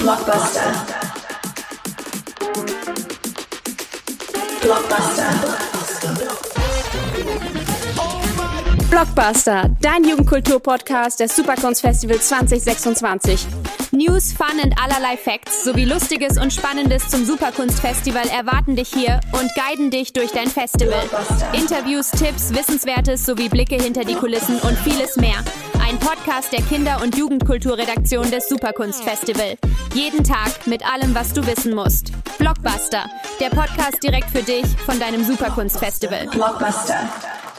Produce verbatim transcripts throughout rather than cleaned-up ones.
Blockbuster. Blockbuster. Blockbuster, dein Jugendkultur-Podcast des Superkunstfestival zwanzig sechsundzwanzig. News, Fun und allerlei Facts sowie Lustiges und Spannendes zum Superkunstfestival erwarten dich hier und guiden dich durch dein Festival. Interviews, Tipps, Wissenswertes sowie Blicke hinter die Kulissen und vieles mehr. Ein Podcast der Kinder- und Jugendkulturredaktion des Superkunstfestival. Jeden Tag mit allem, was du wissen musst. Blockbuster, der Podcast direkt für dich von deinem Superkunstfestival. Blockbuster.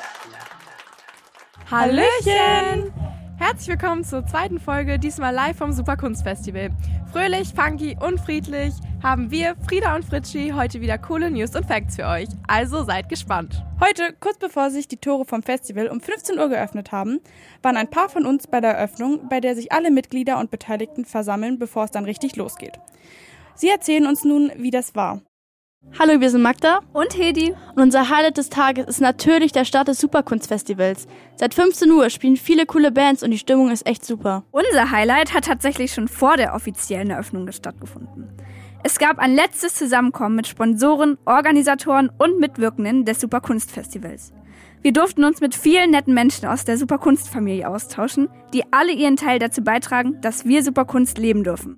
Hallöchen! Herzlich willkommen zur zweiten Folge, diesmal live vom Superkunstfestival. Fröhlich, funky und friedlich haben wir, Frieda und Fritschi, heute wieder coole News und Facts für euch. Also seid gespannt. Heute, kurz bevor sich die Tore vom Festival um fünfzehn Uhr geöffnet haben, waren ein paar von uns bei der Eröffnung, bei der sich alle Mitglieder und Beteiligten versammeln, bevor es dann richtig losgeht. Sie erzählen uns nun, wie das war. Hallo, wir sind Magda Und Hedi. und unser Highlight des Tages ist natürlich der Start des Superkunstfestivals. Seit fünfzehn Uhr spielen viele coole Bands und die Stimmung ist echt super. Unser Highlight hat tatsächlich schon vor der offiziellen Eröffnung stattgefunden. Es gab ein letztes Zusammenkommen mit Sponsoren, Organisatoren und Mitwirkenden des Superkunstfestivals. Wir durften uns mit vielen netten Menschen aus der Superkunstfamilie austauschen, die alle ihren Teil dazu beitragen, dass wir Superkunst leben dürfen.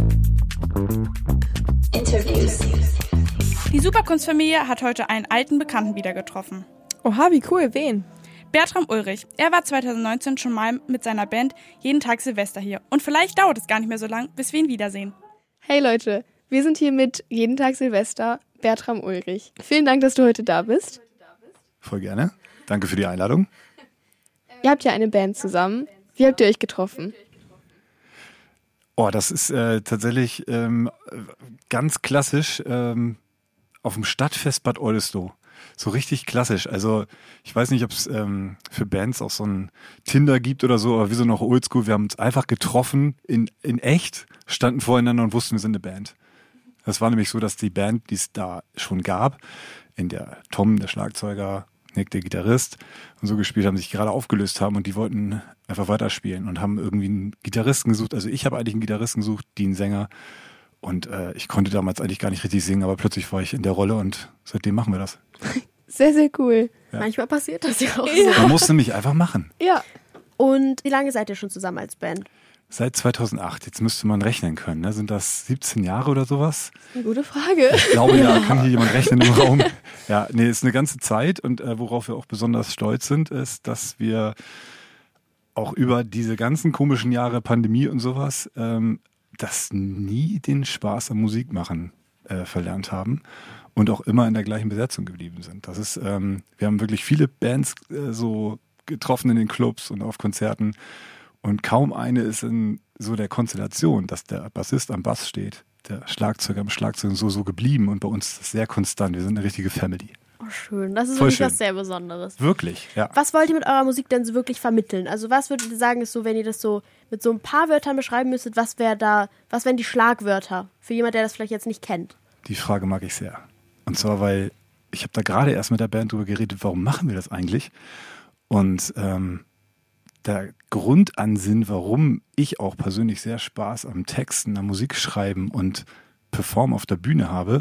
Interviews. Die Superkunstfamilie hat heute einen alten Bekannten wieder getroffen. Oha, wie cool, wen? Bertram Ulrich. Er war zwanzig neunzehn schon mal mit seiner Band Jeden Tag Silvester hier. Und vielleicht dauert es gar nicht mehr so lang, bis wir ihn wiedersehen. Hey Leute, wir sind hier mit Jeden Tag Silvester, Bertram Ulrich. Vielen Dank, dass du heute da bist. Voll gerne. Danke für die Einladung. Ihr habt ja eine Band zusammen. Wie habt ihr euch getroffen? Oh, das ist äh, tatsächlich ähm, ganz klassisch ähm, auf dem Stadtfest Bad Oldesloe. So richtig klassisch. Also ich weiß nicht, ob es ähm, für Bands auch so ein Tinder gibt oder so, aber wir sind noch oldschool. Wir haben uns einfach getroffen in, in echt, standen voreinander und wussten, wir sind eine Band. Das war nämlich so, dass die Band, die es da schon gab, in der Tom, der Schlagzeuger, Nick, der Gitarrist, und so gespielt haben, sich gerade aufgelöst haben und die wollten einfach weiterspielen und haben irgendwie einen Gitarristen gesucht. Also ich habe eigentlich einen Gitarristen gesucht, die einen Sänger. Und äh, ich konnte damals eigentlich gar nicht richtig singen, aber plötzlich war ich in der Rolle und seitdem machen wir das. Sehr, sehr cool. Ja. Manchmal passiert das ja auch Ja. so. Man muss nämlich einfach machen. Ja. Und wie lange seid ihr schon zusammen als Band? Seit zweitausendacht, jetzt müsste man rechnen können. Ne? Sind das siebzehn Jahre oder sowas? Eine gute Frage. Ich glaube, ja, kann hier jemand rechnen im Raum. Ja, nee, ist eine ganze Zeit und äh, worauf wir auch besonders stolz sind, ist, dass wir auch über diese ganzen komischen Jahre Pandemie und sowas, ähm, das nie den Spaß am Musikmachen äh, verlernt haben und auch immer in der gleichen Besetzung geblieben sind. Das ist, ähm, wir haben wirklich viele Bands äh, so getroffen in den Clubs und auf Konzerten und kaum eine ist in so der Konstellation, dass der Bassist am Bass steht, der Schlagzeuger am Schlagzeug so so geblieben und bei uns ist das sehr konstant. Wir sind eine richtige Family. Oh, schön. Das ist Voll wirklich schön. was sehr Besonderes. Wirklich, ja. Was wollt ihr mit eurer Musik denn so wirklich vermitteln? Also was würdet ihr sagen, ist so, wenn ihr das so mit so ein paar Wörtern beschreiben müsstet, was wäre da, was wären die Schlagwörter für jemand, der das vielleicht jetzt nicht kennt? Die Frage mag ich sehr. Und zwar, weil ich habe da gerade erst mit der Band drüber geredet, warum machen wir das eigentlich? Und ähm, der Grundansinn, warum ich auch persönlich sehr Spaß am Texten, am Musikschreiben und Performen auf der Bühne habe,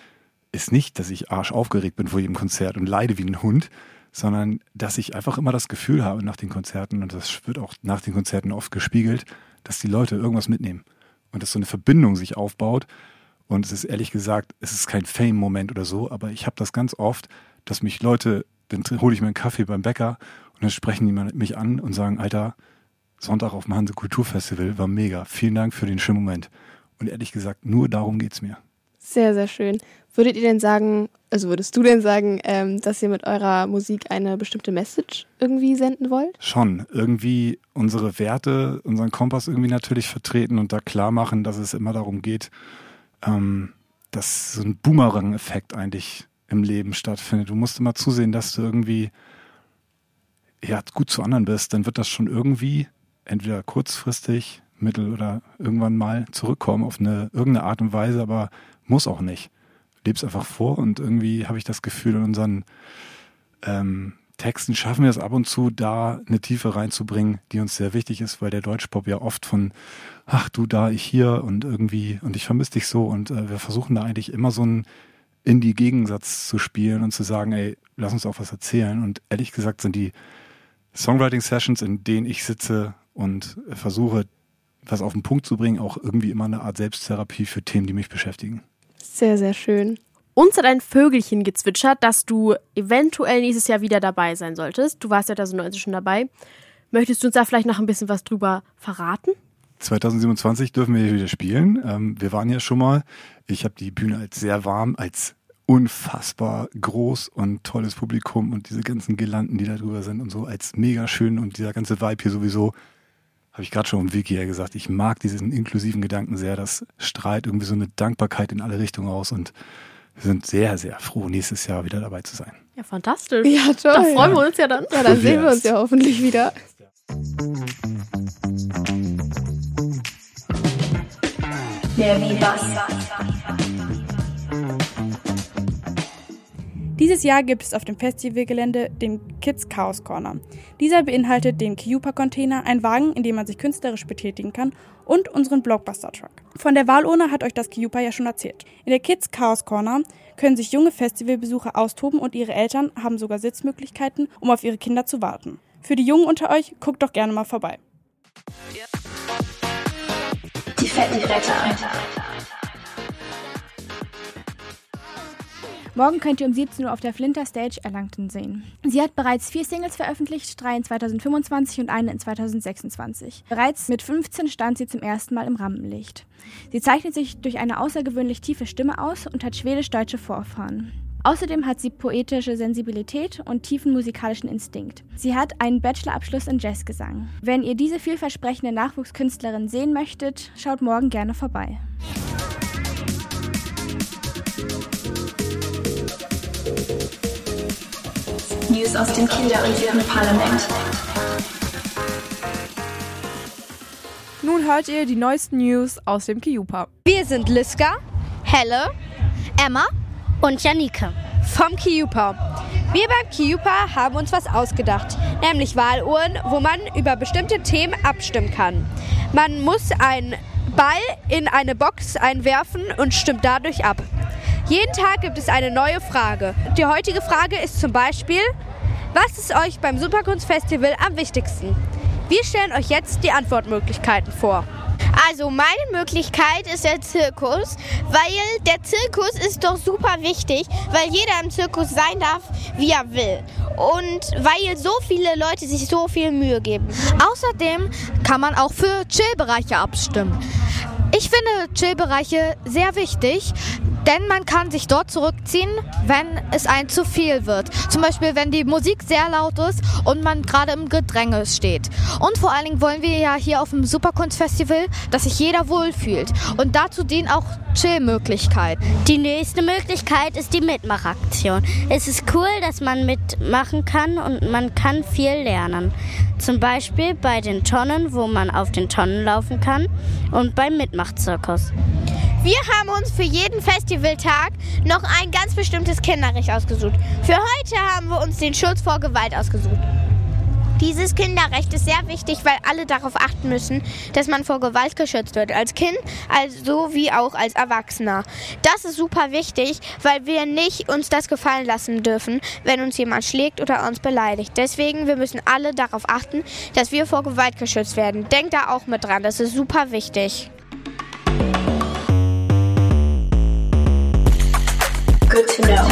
ist nicht, dass ich arschaufgeregt bin vor jedem Konzert und leide wie ein Hund, sondern dass ich einfach immer das Gefühl habe nach den Konzerten, und das wird auch nach den Konzerten oft gespiegelt, dass die Leute irgendwas mitnehmen und dass so eine Verbindung sich aufbaut. Und es ist ehrlich gesagt, es ist kein Fame-Moment oder so, aber ich habe das ganz oft, dass mich Leute, dann hole ich mir einen Kaffee beim Bäcker und dann sprechen die mich an und sagen, Alter, Sonntag auf dem Hanse Kulturfestival war mega, vielen Dank für den schönen Moment. Und ehrlich gesagt, nur darum geht's mir. Sehr, sehr schön. Würdet ihr denn sagen, also würdest du denn sagen, ähm, dass ihr mit eurer Musik eine bestimmte Message irgendwie senden wollt? Schon. Irgendwie unsere Werte, unseren Kompass irgendwie natürlich vertreten und da klar machen, dass es immer darum geht, ähm, dass so ein Boomerang-Effekt eigentlich im Leben stattfindet. Du musst immer zusehen, dass du irgendwie ja, gut zu anderen bist. Dann wird das schon irgendwie entweder kurzfristig, mittel- oder irgendwann mal zurückkommen auf eine irgendeine Art und Weise, aber muss auch nicht. Leb's einfach vor und irgendwie habe ich das Gefühl, in unseren ähm, Texten schaffen wir es ab und zu, da eine Tiefe reinzubringen, die uns sehr wichtig ist, weil der Deutschpop ja oft von ach du da, ich hier und irgendwie und ich vermisse dich so und äh, wir versuchen da eigentlich immer so einen Indie-Gegensatz zu spielen und zu sagen, ey, lass uns auch was erzählen. Und ehrlich gesagt sind die Songwriting-Sessions, in denen ich sitze und versuche, was auf den Punkt zu bringen, auch irgendwie immer eine Art Selbsttherapie für Themen, die mich beschäftigen. Sehr, sehr schön. Uns hat ein Vögelchen gezwitschert, dass du eventuell nächstes Jahr wieder dabei sein solltest. Du warst ja da so neunzig schon dabei. Möchtest du uns da vielleicht noch ein bisschen was drüber verraten? zwanzig siebenundzwanzig dürfen wir hier wieder spielen. Ähm, wir waren ja schon mal. Ich habe die Bühne als sehr warm, als unfassbar groß und tolles Publikum und diese ganzen Girlanden, die da drüber sind und so als mega schön und dieser ganze Vibe hier sowieso, habe ich gerade schon im Wiki ja gesagt, ich mag diesen inklusiven Gedanken sehr. Das strahlt irgendwie so eine Dankbarkeit in alle Richtungen aus und wir sind sehr, sehr froh, nächstes Jahr wieder dabei zu sein. Ja, fantastisch. Ja, toll. Da freuen wir uns ja dann. Ja, dann sehen wir uns ja hoffentlich wieder. Dieses Jahr gibt es auf dem Festivalgelände den Kids Chaos Corner. Dieser beinhaltet den Kyupa-Container, einen Wagen, in dem man sich künstlerisch betätigen kann, und unseren Blockbuster-Truck. Von der Wahlurne hat euch das Kyupa ja schon erzählt. In der Kids Chaos Corner können sich junge Festivalbesucher austoben und ihre Eltern haben sogar Sitzmöglichkeiten, um auf ihre Kinder zu warten. Für die Jungen unter euch, guckt doch gerne mal vorbei. Die fetten Bretter. Morgen könnt ihr um siebzehn Uhr auf der Flinter Stage Erlangton sehen. Sie hat bereits vier Singles veröffentlicht, drei in zweitausendfünfundzwanzig und eine in zweitausendsechsundzwanzig. Bereits mit fünfzehn stand sie zum ersten Mal im Rampenlicht. Sie zeichnet sich durch eine außergewöhnlich tiefe Stimme aus und hat schwedisch-deutsche Vorfahren. Außerdem hat sie poetische Sensibilität und tiefen musikalischen Instinkt. Sie hat einen Bachelorabschluss in Jazzgesang. Wenn ihr diese vielversprechende Nachwuchskünstlerin sehen möchtet, schaut morgen gerne vorbei. News aus dem Kinder- und Jugendparlament. Nun hört ihr die neuesten News aus dem Kyupa. Wir sind Liska, Helle, Emma und Janike vom Kyupa. Wir beim Kyupa haben uns was ausgedacht, nämlich Wahluhren, wo man über bestimmte Themen abstimmen kann. Man muss einen Ball in eine Box einwerfen und stimmt dadurch ab. Jeden Tag gibt es eine neue Frage. Die heutige Frage ist zum Beispiel: Was ist euch beim Superkunstfestival am wichtigsten? Wir stellen euch jetzt die Antwortmöglichkeiten vor. Also meine Möglichkeit ist der Zirkus, weil der Zirkus ist doch super wichtig, weil jeder im Zirkus sein darf, wie er will. Und weil so viele Leute sich so viel Mühe geben. Außerdem kann man auch für Chill-Bereiche abstimmen. Ich finde Chill-Bereiche sehr wichtig, denn man kann sich dort zurückziehen, wenn es einem zu viel wird. Zum Beispiel, wenn die Musik sehr laut ist und man gerade im Gedränge steht. Und vor allen Dingen wollen wir ja hier auf dem Superkunstfestival, dass sich jeder wohlfühlt. Und dazu dienen auch Chill-Möglichkeiten. Die nächste Möglichkeit ist die Mitmachaktion. Es ist cool, dass man mitmachen kann und man kann viel lernen. Zum Beispiel bei den Tonnen, wo man auf den Tonnen laufen kann, und beim Mitmachzirkus. Wir haben uns für jeden Festivaltag noch ein ganz bestimmtes Kinderrecht ausgesucht. Für heute haben wir uns den Schutz vor Gewalt ausgesucht. Dieses Kinderrecht ist sehr wichtig, weil alle darauf achten müssen, dass man vor Gewalt geschützt wird. Als Kind, also wie auch als Erwachsener. Das ist super wichtig, weil wir nicht uns das gefallen lassen dürfen, wenn uns jemand schlägt oder uns beleidigt. Deswegen, wir müssen alle darauf achten, dass wir vor Gewalt geschützt werden. Denkt da auch mit dran, das ist super wichtig. Good to know.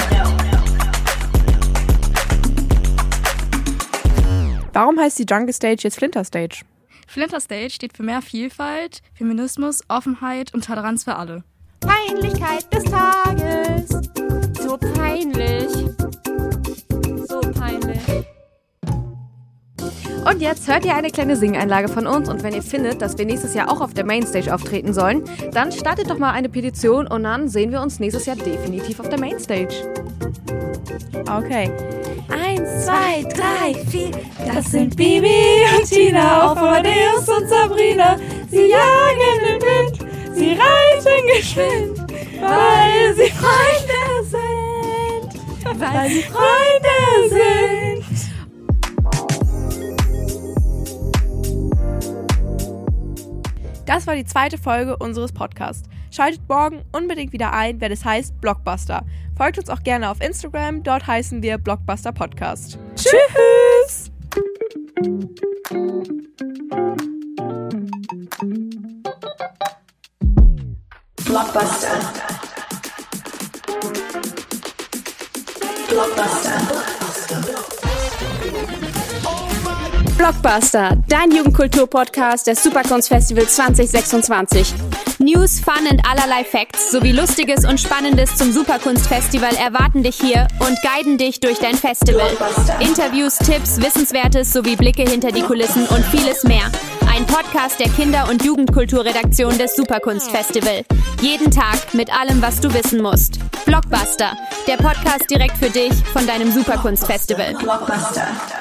Warum heißt die Jungle Stage jetzt Flinter Stage? Flinter Stage steht für mehr Vielfalt, Feminismus, Offenheit und Toleranz für alle. Peinlichkeit des Tages. So peinlich. So peinlich. Und jetzt hört ihr eine kleine Singeinlage von uns, und wenn ihr findet, dass wir nächstes Jahr auch auf der Mainstage auftreten sollen, dann startet doch mal eine Petition und dann sehen wir uns nächstes Jahr definitiv auf der Mainstage. Okay. Eins, zwei, drei, vier, das sind Bibi und Tina, auf Amadeus und Sabrina. Sie jagen den Wind, sie reiten geschwind, weil sie Freunde sind, weil sie Freunde sind. Das war die zweite Folge unseres Podcasts. Schaltet morgen unbedingt wieder ein, wenn es heißt Blockbuster. Folgt uns auch gerne auf Instagram, dort heißen wir Blockbuster Podcast. Tschüss! Blockbuster. Blockbuster. Blockbuster, dein Jugendkultur-Podcast des Superkunstfestival zwanzig sechsundzwanzig. News, Fun und allerlei Facts sowie Lustiges und Spannendes zum Superkunstfestival erwarten dich hier und guiden dich durch dein Festival. Interviews, Tipps, Wissenswertes sowie Blicke hinter die Kulissen und vieles mehr. Ein Podcast der Kinder- und Jugendkulturredaktion des Superkunstfestival. Jeden Tag mit allem, was du wissen musst. Blockbuster, der Podcast direkt für dich von deinem Superkunstfestival. Blockbuster.